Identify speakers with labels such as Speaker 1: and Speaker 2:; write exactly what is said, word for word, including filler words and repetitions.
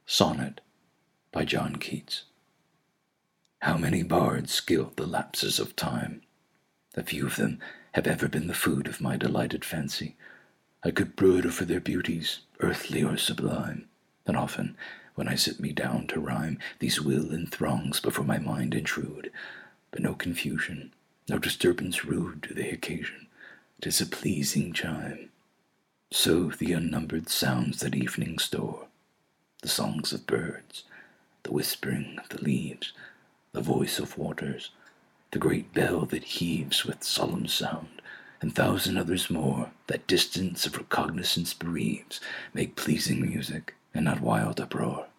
Speaker 1: Sonnet by John Keats. How many bards gild the lapses of time! A few of them have ever been the food of my delighted fancy. I could brood over their beauties, earthly or sublime, and often, when I sit me down to rhyme, these will in throngs before my mind intrude. But no confusion, no disturbance rude do they occasion. 'Tis a pleasing chime. So the unnumbered sounds that evening store, the songs of birds, the whispering of the leaves, the voice of waters, the great bell that heaves with solemn sound, and thousand others more that distance of recognizance bereaves, make pleasing music and not wild uproar.